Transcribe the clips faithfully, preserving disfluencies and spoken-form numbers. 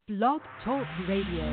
Blog Talk Radio.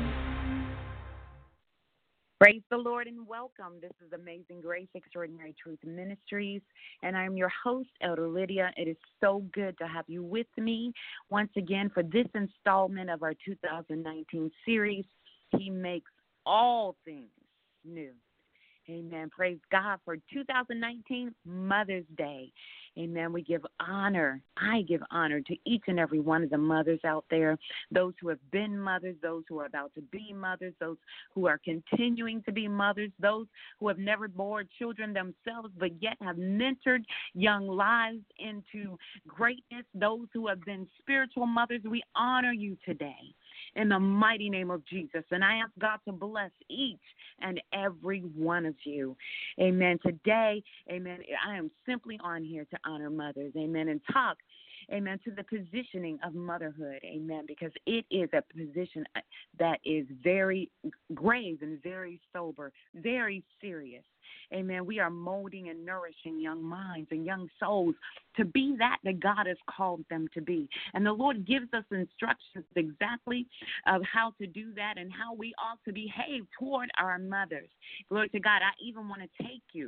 Praise the Lord and welcome. This is Amazing Grace Extraordinary Truth Ministries, and I'm your host, Elder Lydia. It is so good to have you with me once again for this installment of our two thousand nineteen series, He Makes All Things New. Amen. Praise God for two thousand nineteen Mother's Day. Amen. We give honor. I give honor to each and every one of the mothers out there, those who have been mothers, those who are about to be mothers, those who are continuing to be mothers, those who have never born children themselves but yet have mentored young lives into greatness, those who have been spiritual mothers. We honor you today in the mighty name of Jesus. And I ask God to bless each and every one of you. Amen. Today, amen, I am simply on here to honor mothers. Amen. And talk, amen, to the positioning of motherhood. Amen. Because it is a position that is very grave and very sober, very serious. Amen. We are molding and nourishing young minds and young souls to be that that God has called them to be. And the Lord gives us instructions exactly of how to do that and how we ought to behave toward our mothers. Glory to God. I even want to take you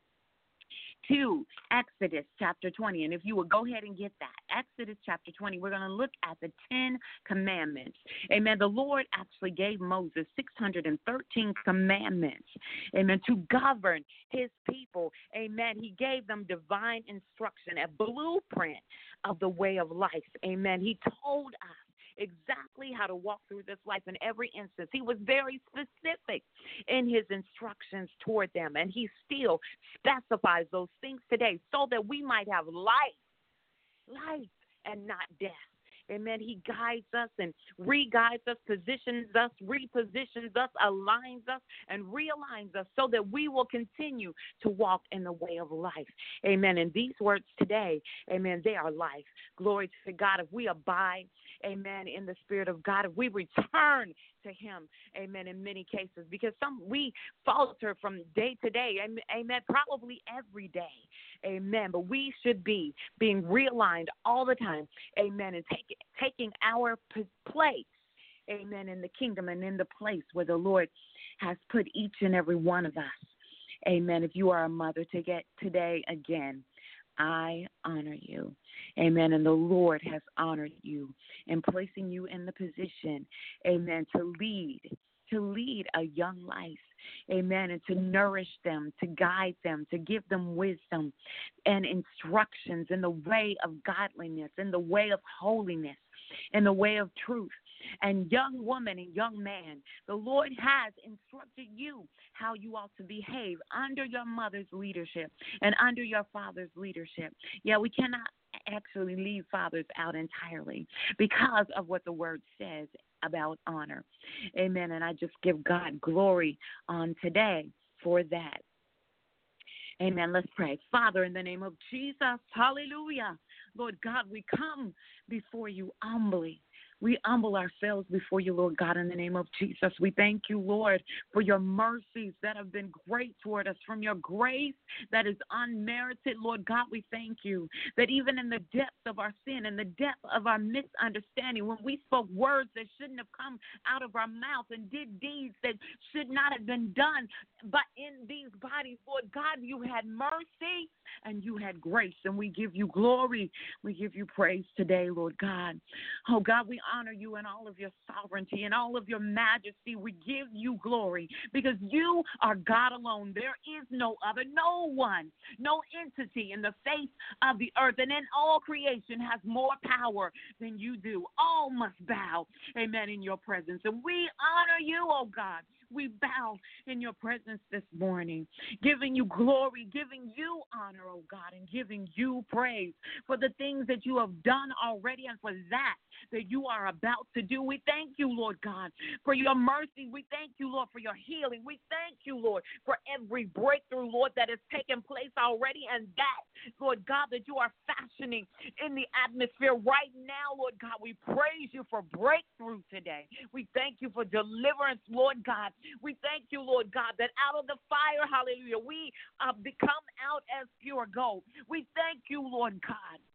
to Exodus chapter twenty. And if you would go ahead and get that, Exodus chapter twenty, we're going to look at the Ten Commandments. Amen. The Lord actually gave Moses six hundred thirteen commandments, amen, to govern his people. Amen. He gave them divine instruction, a blueprint of the way of life. Amen. He told us exactly how to walk through this life in every instance. He was very specific in his instructions toward them, and he still specifies those things today so that we might have life, life and not death. Amen. He guides us and re-guides us, positions us, repositions us, aligns us, and realigns us so that we will continue to walk in the way of life. Amen. And these words today, amen, they are life. Glory to God. If we abide, amen, in the Spirit of God, if we return to Him, amen, in many cases, because some we falter from day to day, amen, probably every day, amen, but we should be being realigned all the time, amen, and take, taking our p- place, amen, in the kingdom and in the place where the Lord has put each and every one of us, amen. If you are a mother to get today again, I honor you. Amen. And the Lord has honored you in placing you in the position, amen, to lead, to lead a young life, amen, and to nourish them, to guide them, to give them wisdom and instructions in the way of godliness, in the way of holiness, in the way of truth. And young woman and young man, the Lord has instructed you how you ought to behave under your mother's leadership and under your father's leadership. Yeah, we cannot actually leave fathers out entirely because of what the word says about honor. Amen. And I just give God glory on today for that. Amen. Let's pray. Father, in the name of Jesus, hallelujah. Lord God, we come before you humbly. We humble ourselves before you, Lord God, in the name of Jesus. We thank you, Lord, for your mercies that have been great toward us, from your grace that is unmerited. Lord God, we thank you that even in the depths of our sin and the depth of our misunderstanding, when we spoke words that shouldn't have come out of our mouth and did deeds that should not have been done, but in these bodies, Lord God, you had mercy and you had grace, and we give you glory. We give you praise today, Lord God. Oh, God, we honor you in all of your sovereignty and all of your majesty. We give you glory because you are God alone. There is no other, no one, no entity in the face of the earth and in all creation has more power than you do. All must bow, amen, in your presence. And we honor you, oh God. We bow in your presence this morning, giving you glory, giving you honor, oh God, and giving you praise for the things that you have done already and for that that you are about to do. We thank you, Lord God, for your mercy. We thank you, Lord, for your healing. We thank you, Lord, for every breakthrough, Lord, that has taken place already, and that, Lord God, that you are fashioning in the atmosphere right now, Lord God. We praise you for breakthrough today. We thank you for deliverance, Lord God. We thank you, Lord God, that out of the fire, hallelujah, we uh, become out as pure gold. We thank you, Lord God.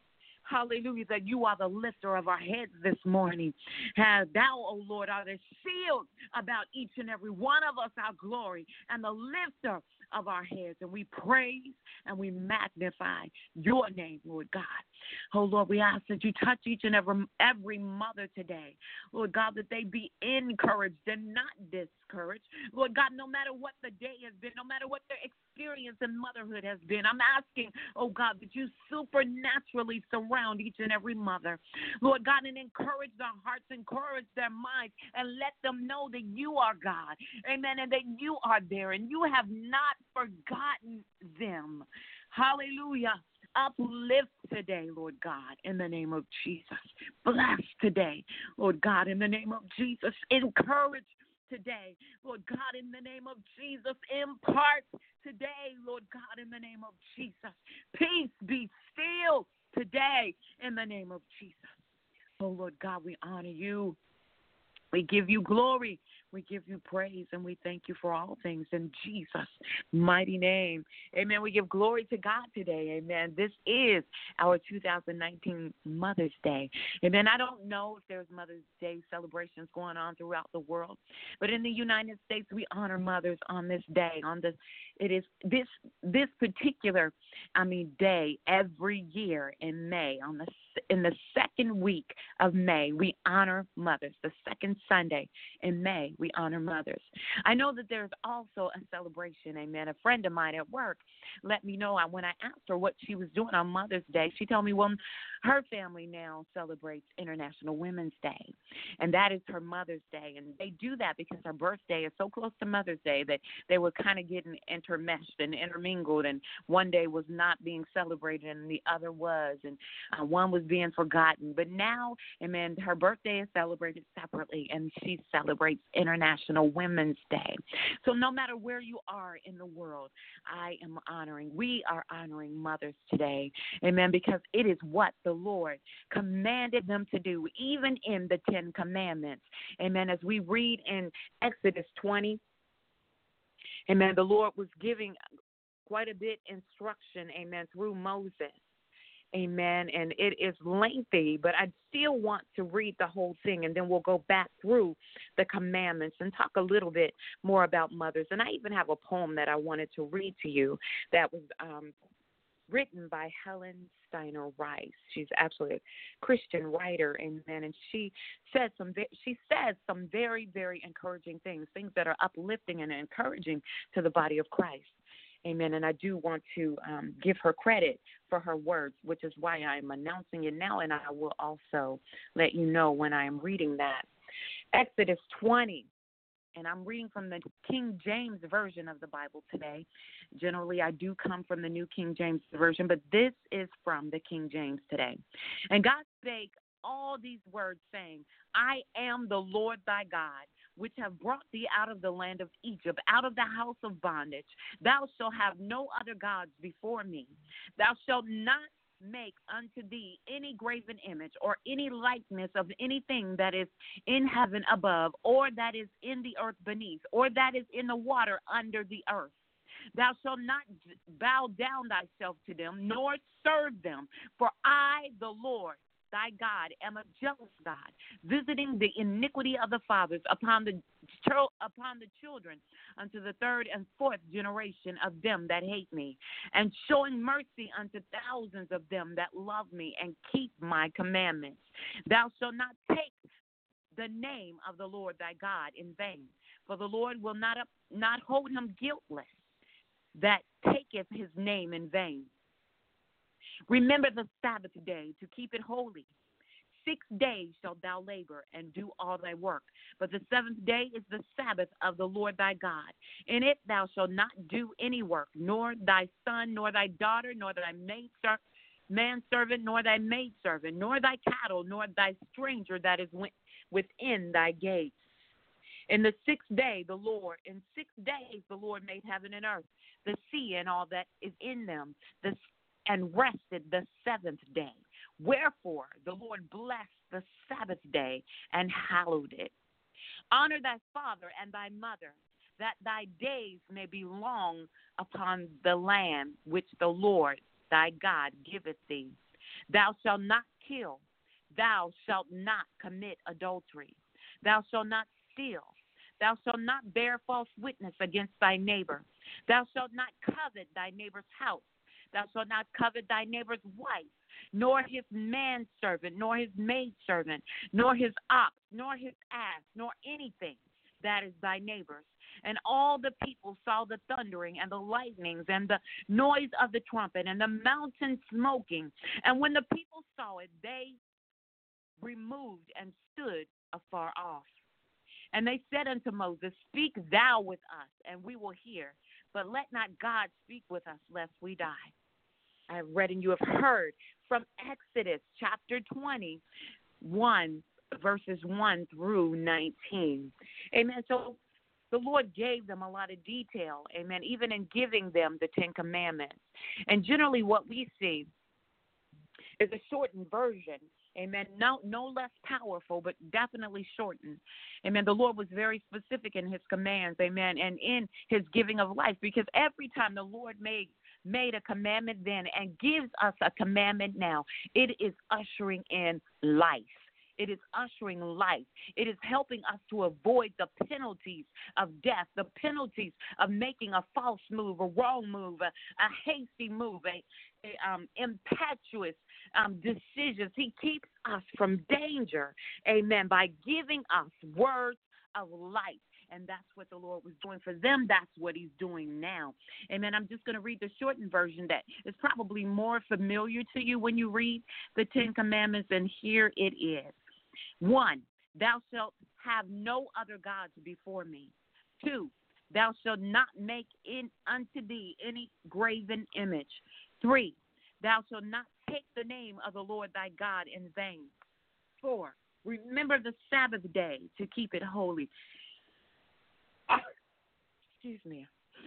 hallelujah, that you are the lifter of our heads this morning. Have thou, O Lord, are the shield about each and every one of us, our glory, and the lifter of our heads. And we praise and we magnify your name, Lord God. Oh, Lord, we ask that you touch each and every, every mother today. Lord God, that they be encouraged and not discouraged. Lord God, no matter what the day has been, no matter what their experience in motherhood has been, I'm asking, oh God, that you supernaturally surround each and every mother. Lord God, and encourage their hearts, encourage their minds, and let them know that you are God. Amen. And that you are there and you have not forgotten them. Hallelujah. Uplift today, Lord God, in the name of Jesus. Bless today, Lord God, in the name of Jesus. Encourage today, Lord God, in the name of Jesus. Impart today, Lord God, in the name of Jesus. Peace be still today, in the name of Jesus. Oh, Lord God, we honor you. We give you glory. We give you praise, and we thank you for all things in Jesus' mighty name. Amen. We give glory to God today. Amen. This is our two thousand nineteen Mother's Day. Amen. I don't know if there's Mother's Day celebrations going on throughout the world, but in the United States, we honor mothers on this day. On this, it is this this particular, I mean, day every year in May. On the in the second week of May, we honor mothers. The second Sunday in May, we honor mothers. I know that there's also a celebration, amen. A friend of mine at work let me know when I asked her what she was doing on Mother's Day. She told me, well, her family now celebrates International Women's Day, and that is her Mother's Day. And they do that because her birthday is so close to Mother's Day that they were kind of getting intermeshed and intermingled, and one day was not being celebrated and the other was, and uh, one was being forgotten. But now, amen, her birthday is celebrated separately, and she celebrates International Women's Day. So no matter where you are in the world, I am honoring, we are honoring mothers today, amen, because it is what the Lord commanded them to do, even in the Ten Commandments. Amen. As we read in Exodus twenty, amen, the Lord was giving quite a bit instruction, amen, through Moses. Amen. And it is lengthy, but I still want to read the whole thing, and then we'll go back through the commandments and talk a little bit more about mothers. And I even have a poem that I wanted to read to you that was um, written by Helen Steiner Rice. She's actually a Christian writer, amen. And she said some she says some very, very encouraging things, things that are uplifting and encouraging to the body of Christ. Amen. And I do want to um, give her credit for her words, which is why I'm announcing it now, and I will also let you know when I am reading that. Exodus twenty, and I'm reading from the King James Version of the Bible today. Generally, I do come from the New King James Version, but this is from the King James today. And God spake all these words, saying, I am the Lord thy God, which have brought thee out of the land of Egypt, out of the house of bondage. Thou shalt have no other gods before me. Thou shalt not make unto thee any graven image or any likeness of anything that is in heaven above, or that is in the earth beneath, or that is in the water under the earth. Thou shalt not bow down thyself to them, nor serve them. For I, the Lord, thy God, am a jealous God, visiting the iniquity of the fathers upon the upon the children unto the third and fourth generation of them that hate me, and showing mercy unto thousands of them that love me and keep my commandments. Thou shalt not take the name of the Lord thy God in vain, for the Lord will not, not hold him guiltless that taketh his name in vain. Remember the Sabbath day to keep it holy. Six days shalt thou labor and do all thy work, but the seventh day is the Sabbath of the Lord thy God. In it thou shalt not do any work, nor thy son, nor thy daughter, nor thy maidservant, manservant, nor thy maidservant, nor thy cattle, nor thy stranger that is within thy gates. In the sixth day, the Lord, in six days the Lord made heaven and earth, the sea and all that is in them, the and rested the seventh day. Wherefore the Lord blessed the Sabbath day and hallowed it. Honor thy father and thy mother, that thy days may be long upon the land which the Lord thy God giveth thee. Thou shalt not kill. Thou shalt not commit adultery. Thou shalt not steal. Thou shalt not bear false witness against thy neighbor. Thou shalt not covet thy neighbor's house. Thou shalt not covet thy neighbor's wife, nor his manservant, nor his maidservant, nor his ox, nor his ass, nor anything that is thy neighbor's. And all the people saw the thundering and the lightnings and the noise of the trumpet and the mountain smoking. And when the people saw it, they removed and stood afar off. And they said unto Moses, Speak thou with us, and we will hear. But let not God speak with us, lest we die. I have read and you have heard from Exodus chapter twenty-one, verses one through nineteen. Amen. So the Lord gave them a lot of detail, amen, even in giving them the Ten Commandments. And generally what we see is a shortened version, amen, no, no less powerful, but definitely shortened. Amen. The Lord was very specific in his commands, amen, and in his giving of life, because every time the Lord made made a commandment then and gives us a commandment now, it is ushering in life. It is ushering life. It is helping us to avoid the penalties of death, the penalties of making a false move, a wrong move, a, a hasty move, a, a um, impetuous um, decisions. He keeps us from danger, amen, by giving us words of life. And that's what the Lord was doing for them. That's what he's doing now. Amen. I'm just going to read the shortened version that is probably more familiar to you when you read the Ten Commandments. And here it is. One, thou shalt have no other gods before me. Two, thou shalt not make in unto thee any graven image. Three, thou shalt not take the name of the Lord thy God in vain. Four, remember the Sabbath day to keep it holy. Excuse me.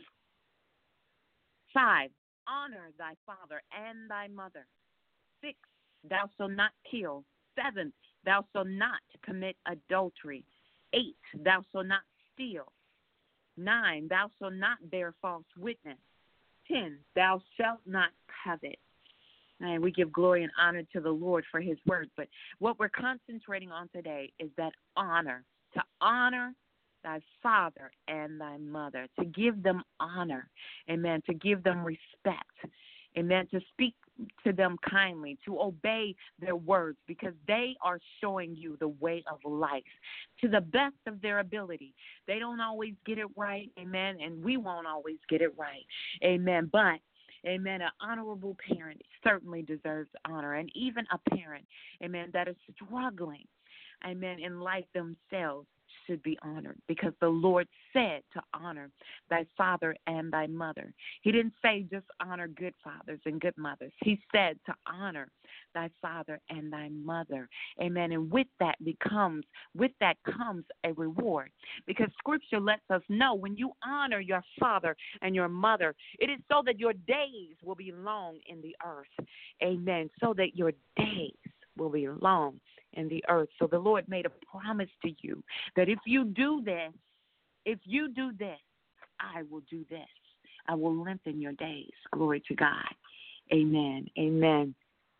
Five, honor thy father and thy mother. Six, thou shalt not kill. Seven, thou shalt not commit adultery. Eight, thou shalt not steal. Nine, thou shalt not bear false witness. Ten, thou shalt not covet. And we give glory and honor to the Lord for his word. But what we're concentrating on today is that honor, to honor thy father and thy mother, to give them honor, amen, to give them respect, amen, to speak to them kindly, to obey their words, because they are showing you the way of life to the best of their ability. They don't always get it right, amen, and we won't always get it right, amen, but amen, an honorable parent certainly deserves honor, and even a parent, amen, that is struggling, amen, in life themselves should be honored, because the Lord said to honor thy father and thy mother. He didn't say just honor good fathers and good mothers. He said to honor thy father and thy mother. Amen. And with that becomes, with that comes a reward, because scripture lets us know when you honor your father and your mother, it is so that your days will be long in the earth. Amen. So that your days will be long in the earth. So the Lord made a promise to you that if you do this, if you do this, I will do this. I will lengthen your days. Glory to God. Amen. Amen.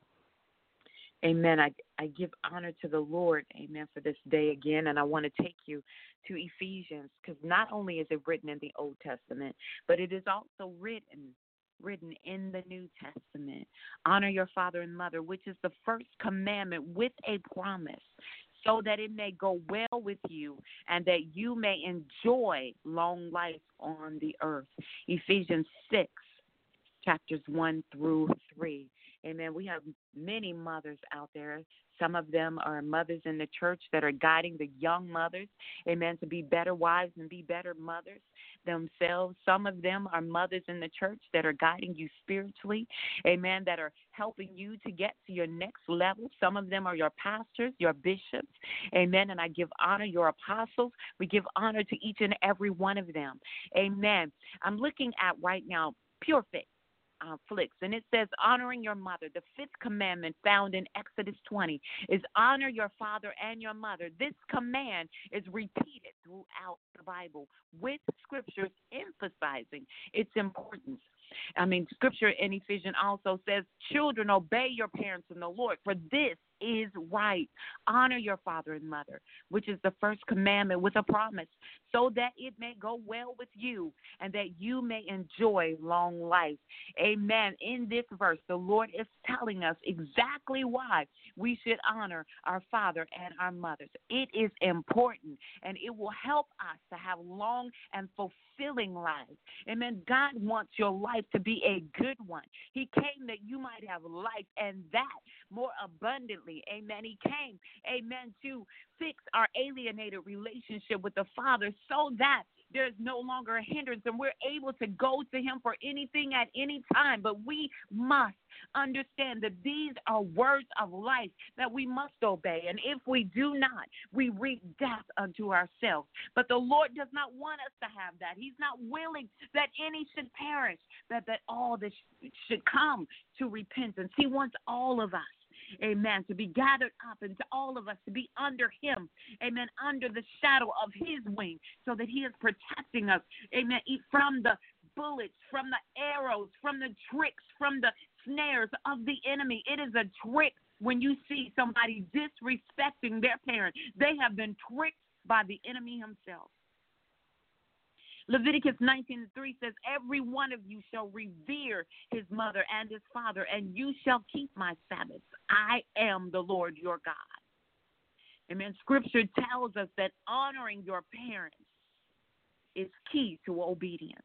Amen. I, I give honor to the Lord, amen, for this day again. And I want to take you to Ephesians, because not only is it written in the Old Testament, but it is also written written in the New Testament. Honor your father and mother, which is the first commandment with a promise, so that it may go well with you and that you may enjoy long life on the earth. Ephesians six, chapters one through three. Amen. We have many mothers out there. Some of them are mothers in the church that are guiding the young mothers, amen, to be better wives and be better mothers themselves. Some of them are mothers in the church that are guiding you spiritually, amen, that are helping you to get to your next level. Some of them are your pastors, your bishops, amen, and I give honor, your apostles. We give honor to each and every one of them, amen. I'm looking at right now Pure Fit. Uh, flicks, and it says honoring your mother. The fifth commandment found in Exodus twenty is honor your father and your mother. This command is repeated throughout the Bible with scriptures emphasizing its importance. I mean, scripture in Ephesians also says, children, obey your parents in the Lord, for this is right. Honor your father and mother, which is the first commandment with a promise, so that it may go well with you and that you may enjoy long life. Amen. In this verse, the Lord is telling us exactly why we should honor our father and our mothers. It is important, and it will help us to have long and fulfilling lives. Amen. God wants your life to be a good one. He came that you might have life, and that more abundantly. Amen. He came, amen, to fix our alienated relationship with the Father so that there's no longer a hindrance and we're able to go to him for anything at any time. But we must understand that these are words of life that we must obey. And if we do not, we reap death unto ourselves. But the Lord does not want us to have that. He's not willing that any should perish, that, that all this should come to repentance. He wants all of us, amen, to be gathered up, and to all of us to be under him, amen, under the shadow of his wing, so that he is protecting us, amen, from the bullets, from the arrows, from the tricks, from the snares of the enemy. It is a trick when you see somebody disrespecting their parent. They have been tricked by the enemy himself. Leviticus nineteen and three says, every one of you shall revere his mother and his father, and you shall keep my Sabbaths. I am the Lord your God. Amen. Scripture tells us that honoring your parents is key to obedience.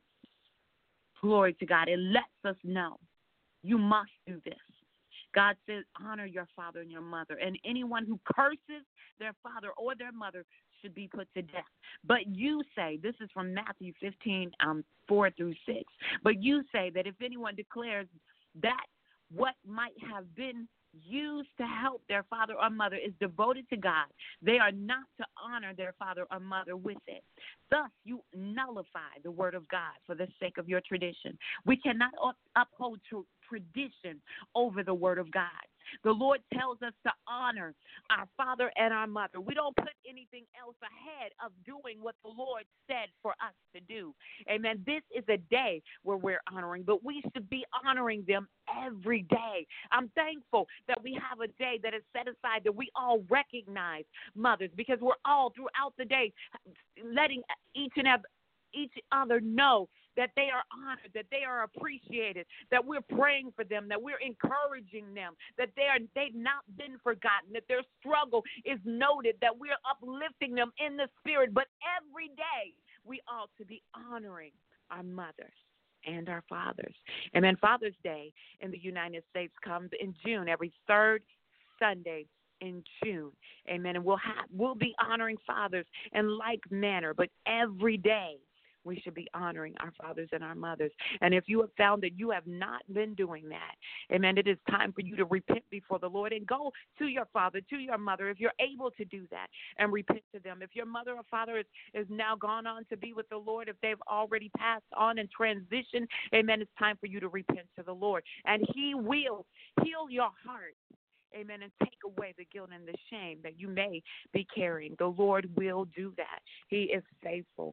Glory to God. It lets us know you must do this. God says, honor your father and your mother, and anyone who curses their father or their mother should be put to death. But you say, this is from Matthew fifteen, um, four through six, but you say that if anyone declares that what might have been used to help their father or mother is devoted to God, they are not to honor their father or mother with it. Thus, you nullify the word of God for the sake of your tradition. We cannot uphold tr- tradition over the word of God. The Lord tells us to honor our father and our mother. We don't put anything else ahead of doing what the Lord said for us to do. Amen. This is a day where we're honoring, but we should be honoring them every day. I'm thankful that we have a day that is set aside that we all recognize mothers, because we're all throughout the day letting each and every each other know that they are honored, that they are appreciated, that we're praying for them, that we're encouraging them, that they are, they've not been forgotten, that their struggle is noted, that we're uplifting them in the spirit. But every day we ought to be honoring our mothers and our fathers. And then Father's Day in the United States comes in June, every third Sunday in June. Amen. And we'll have, we'll be honoring fathers in like manner, but every day we should be honoring our fathers and our mothers. And if you have found that you have not been doing that, amen, it is time for you to repent before the Lord and go to your father, to your mother, if you're able to do that, and repent to them. If your mother or father is, is now gone on to be with the Lord, if they've already passed on and transitioned, amen, it's time for you to repent to the Lord. And he will heal your heart. Amen. And take away the guilt and the shame that you may be carrying. The Lord will do that. He is faithful.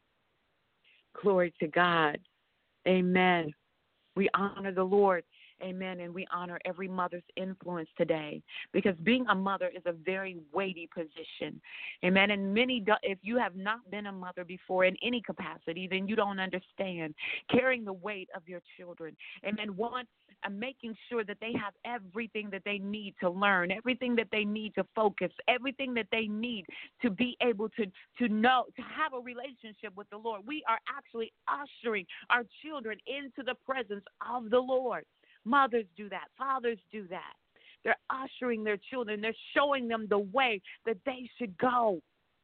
Glory to God. Amen. We honor the Lord. Amen. And we honor every mother's influence today, because being a mother is a very weighty position. Amen. And many, do, if you have not been a mother before in any capacity, then you don't understand carrying the weight of your children. Amen. One, and making sure that they have everything that they need to learn, everything that they need to focus, everything that they need to be able to, to know, to have a relationship with the Lord. We are actually ushering our children into the presence of the Lord. Mothers do that. Fathers do that. They're ushering their children. They're showing them the way that they should go.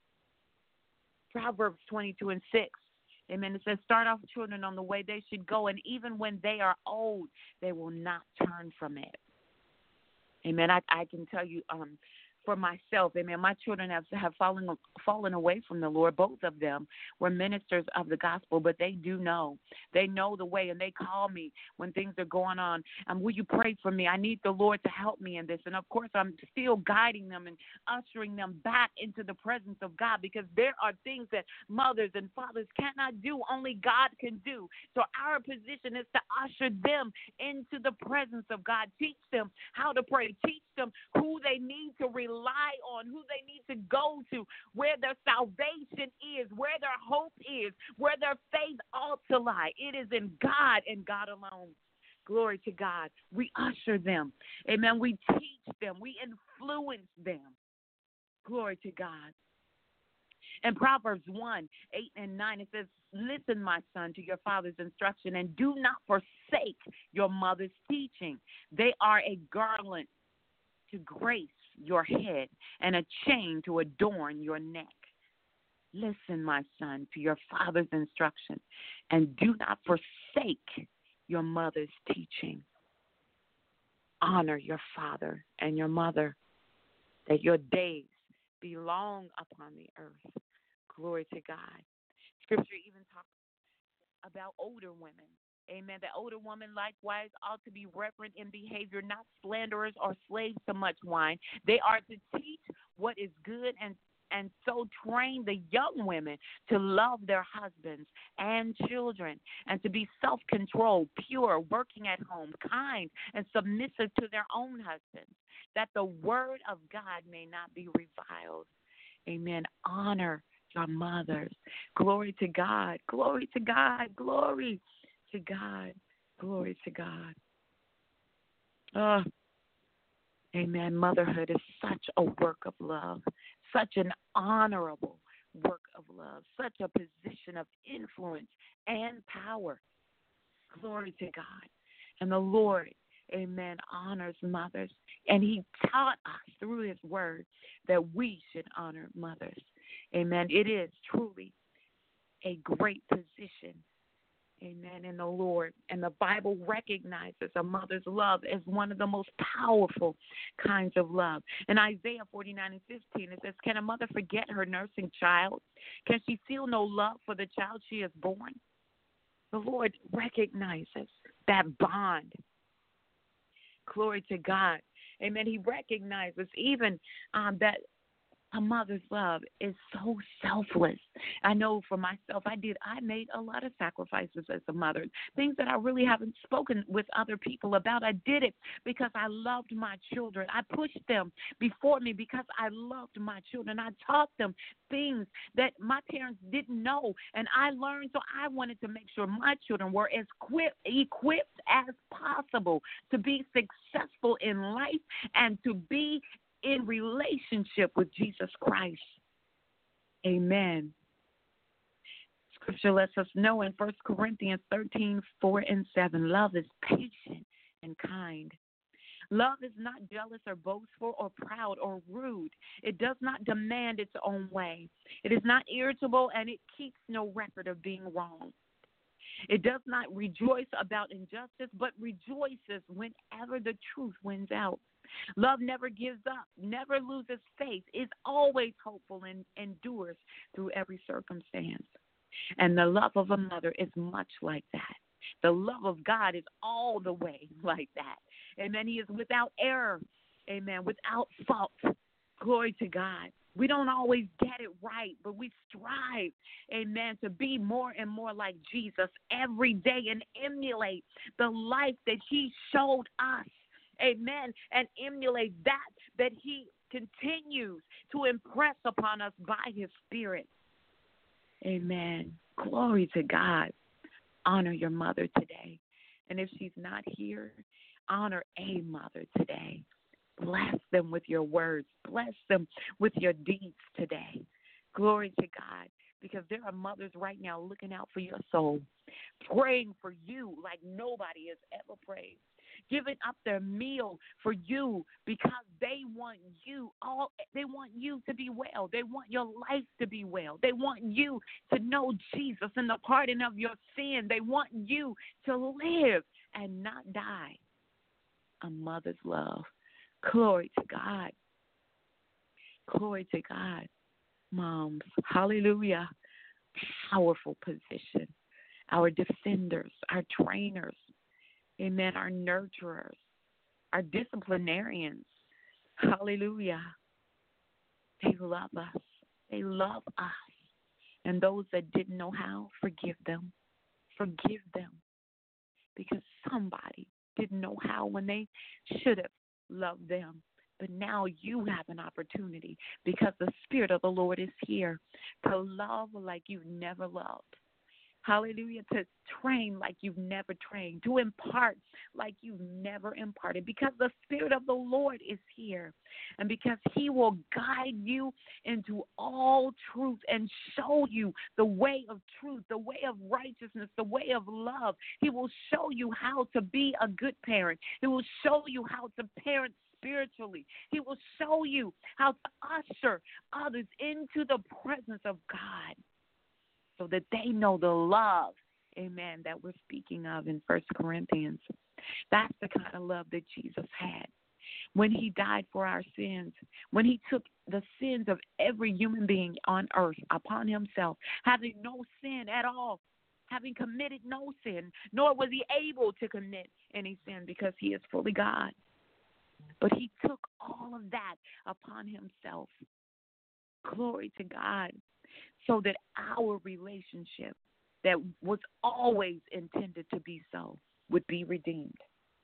Proverbs twenty-two and six. Amen. It says, start off children on the way they should go, and even when they are old, they will not turn from it. Amen. I, I can tell you um, for myself. Amen. My children have, have fallen, fallen away from the Lord. Both of them were ministers of the gospel, but they do know. They know the way, and they call me when things are going on. Um, will you pray for me? I need the Lord to help me in this. And, of course, I'm still guiding them and ushering them back into the presence of God, because there are things that mothers and fathers cannot do. Only God can do. So our position is to usher them into the presence of God. Teach them how to pray. Teach them who they need to rely on, who they need to go to, where their salvation is, where their hope is, where their faith ought to lie. It is in God and God alone. Glory to God. We usher them. Amen. We teach them. We influence them. Glory to God. In Proverbs one, eight and nine, it says, listen, my son, to your father's instruction, and do not forsake your mother's teaching. They are a garland to grace your head and a chain to adorn your neck. Listen, my son, to your father's instruction, and do not forsake your mother's teaching. Honor your father and your mother, that your days be long upon the earth. Glory to God. Scripture even talks about older women. Amen. The older woman likewise ought to be reverent in behavior, not slanderers or slaves to much wine. They are to teach what is good, and and so train the young women to love their husbands and children, and to be self-controlled, pure, working at home, kind, and submissive to their own husbands, that the word of God may not be reviled. Amen. Honor your mothers. Glory to God. Glory to God. Glory to God. Glory to God. Oh, amen. Motherhood is such a work of love, such an honorable work of love, such a position of influence and power. Glory to God. And the Lord, amen, honors mothers. And he taught us through his word that we should honor mothers. Amen. It is truly a great position. Amen. In the Lord. And the Bible recognizes a mother's love as one of the most powerful kinds of love. In Isaiah forty-nine and fifteen, it says, can a mother forget her nursing child? Can she feel no love for the child she has born? The Lord recognizes that bond. Glory to God. Amen. He recognizes even um, that a mother's love is so selfless. I know for myself, I did. I made a lot of sacrifices as a mother, things that I really haven't spoken with other people about. I did it because I loved my children. I pushed them before me because I loved my children. I taught them things that my parents didn't know, and I learned, so I wanted to make sure my children were as equipped, equipped as possible to be successful in life and to be in relationship with Jesus Christ. Amen. Scripture lets us know in First Corinthians thirteen, four and seven, love is patient and kind. Love is not jealous or boastful or proud or rude. It does not demand its own way. It is not irritable, and it keeps no record of being wrong. It does not rejoice about injustice, but rejoices whenever the truth wins out. Love never gives up, never loses faith, is always hopeful, and endures through every circumstance. And the love of a mother is much like that. The love of God is all the way like that. Amen. He is without error. Amen. Without fault. Glory to God. We don't always get it right, but we strive, amen, to be more and more like Jesus every day and emulate the life that he showed us. Amen. And emulate that that he continues to impress upon us by his Spirit. Amen. Glory to God. Honor your mother today. And if she's not here, honor a mother today. Bless them with your words. Bless them with your deeds today. Glory to God. Because there are mothers right now looking out for your soul, praying for you like nobody has ever prayed, giving up their meal for you because they want you all. They want you to be well. They want your life to be well. They want you to know Jesus and the pardon of your sin. They want you to live and not die. A mother's love. Glory to God. Glory to God. Moms, hallelujah. Powerful position. Our defenders, our trainers, amen, our nurturers, our disciplinarians, hallelujah. They love us. They love us. And those that didn't know how, forgive them. Forgive them. Because somebody didn't know how when they should have loved them. But now you have an opportunity because the Spirit of the Lord is here to love like you've never loved. Hallelujah. To train like you've never trained. To impart like you've never imparted. Because the Spirit of the Lord is here. And because He will guide you into all truth and show you the way of truth, the way of righteousness, the way of love. He will show you how to be a good parent. He will show you how to parent spiritually. He will show you how to usher others into the presence of God so that they know the love, amen, that we're speaking of in First Corinthians. That's the kind of love that Jesus had. When He died for our sins, when He took the sins of every human being on earth upon Himself, having no sin at all, having committed no sin, nor was He able to commit any sin because He is fully God. But He took all of that upon Himself. Glory to God. So that our relationship that was always intended to be so would be redeemed.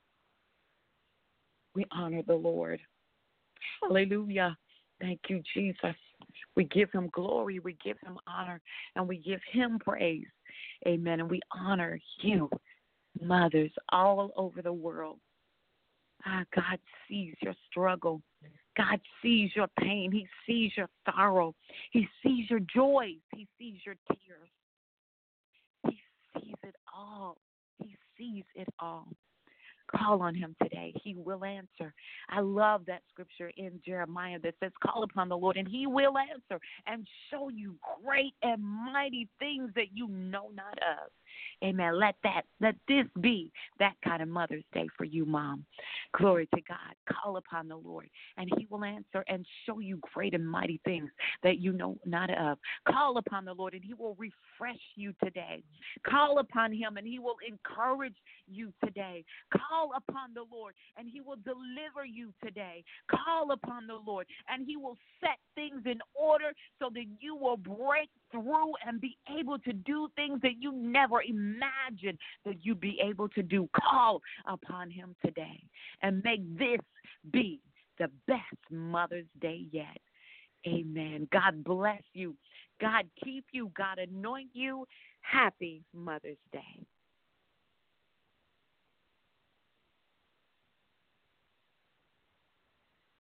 We honor the Lord. Hallelujah. Thank you, Jesus. We give Him glory. We give Him honor. And we give Him praise. Amen. And we honor you, mothers all over the world. Ah, God sees your struggle. God sees your pain. He sees your sorrow. He sees your joys. He sees your tears. He sees it all. He sees it all. Call on Him today. He will answer. I love that scripture in Jeremiah that says, call upon the Lord and He will answer and show you great and mighty things that you know not of. Amen. Let that, let this be that kind of Mother's Day for you, Mom. Glory to God. Call upon the Lord and He will answer and show you great and mighty things that you know not of. Call upon the Lord and He will refresh you today. Call upon Him and He will encourage you today. Call upon the Lord and He will deliver you today. Call upon the Lord and He will set things in order so that you will break through and be able to do things that you never imagined that you'd be able to do. Call upon Him today and make this be the best Mother's Day yet. Amen. God bless you. God keep you. God anoint you. Happy Mother's Day.